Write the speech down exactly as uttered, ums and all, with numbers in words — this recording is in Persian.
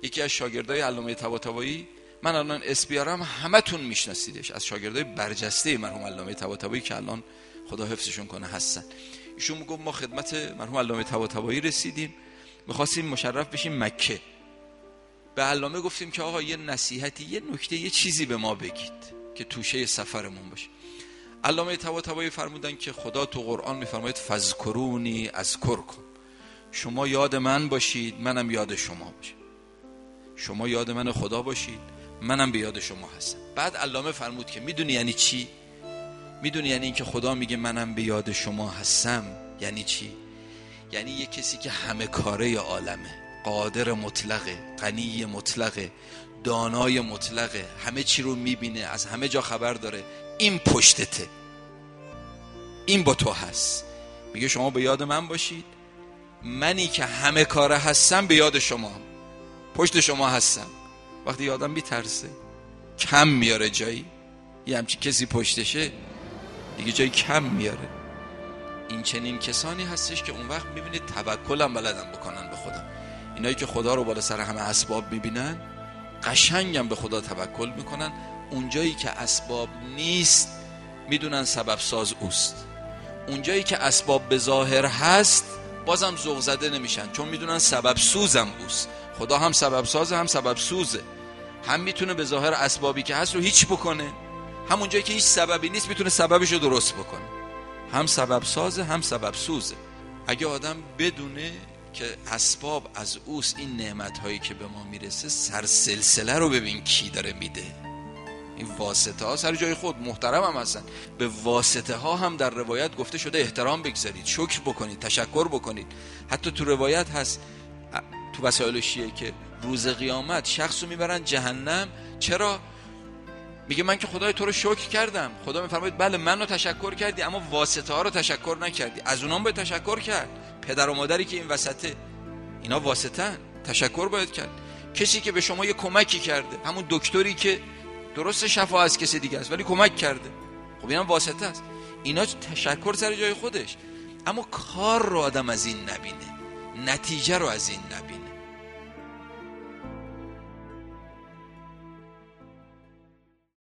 یکی از شاگردای علامه طباطبایی، من الان اسم بیارم همتون میشناسیدش، از شاگردای برجسته مرحوم علامه طباطبایی که الان خدا حفظشون کنه هستن. ایشون میگفت ما خدمت مرحوم علامه طباطبایی رسیدیم، می‌خواستیم مشرف بشیم مکه. به علامه گفتیم که آقا یه نصیحتی، یه نکته، یه چیزی به ما بگید که توشه سفرمون باشه. علامه طباطبایی فرمودن که خدا تو قرآن میفرماید فذکرونی اذکرکم، شما یاد من باشید منم یاد شما باشم، شما یاد من خدا باشید منم به یاد شما هستم. بعد علامه فرمود که میدونی یعنی چی؟ میدونی یعنی این که خدا میگه منم به یاد شما هستم یعنی چی؟ یعنی یه کسی که همه کاره عالمه، قادر مطلقه، غنی مطلقه، دانای مطلقه، همه چی رو میبینه، از همه جا خبر داره، این پشتته، این با تو هست. میگه شما به یاد من باشید، منی که همه کاره هستم به یاد شما، پشت شما هستم. وقتی آدم میترسه کم میاره جایی، یه همچی کسی پشتشه دیگه جایی کم میاره. این چنین کسانی هستش که اون وقت میبینید توکلم بلدن بکنن به خدا. اینایی که خدا رو بالا سر همه اسباب میبینن قشنگم به خدا توکل میکنن. اونجایی که اسباب نیست میدونن سبب ساز اوست، اونجایی که اسباب به ظاهر هست بازم ذوق زده نمیشن، چون میدونن سبب سوزم اوست. خدا هم سبب سازه هم سبب سوزه، هم میتونه به ظاهر اسبابی که هست رو هیچ بکنه، هم اونجایی که هیچ سببی نیست میتونه سببش رو درست بکنه. هم سبب سازه هم سبب سوزه. اگه آدم بدونه که اسباب از اوست، این نعمت هایی که به ما میرسه سرسلسله رو ببین کی داره میده. این واسطه ها سر جای خود محترم هم هستن، به واسطه ها هم در روایت گفته شده احترام بگذارید، شکر بکنید، تشکر بکنید. حتی تو روایت هست تو وسائل شیعه که روز قیامت شخصو میبرن جهنم. چرا؟ میگه من که خدای تو رو شکر کردم. خدا میفرماید بله منو تشکر کردی، اما واسطه ها رو تشکر نکردی. از اونام باید تشکر کرد، پدر و مادری که این وسطه، اینا واسطه، تشکر باید کرد. کسی که به شما یه کمکی کرده، همون دکتری که درست شفا از کسی دیگه است ولی کمک کرده، خب اینم واسطه است. اینا تشکر سر جای خودش، اما کار رو آدم از این نبینه، نتیجه رو از این نبینه.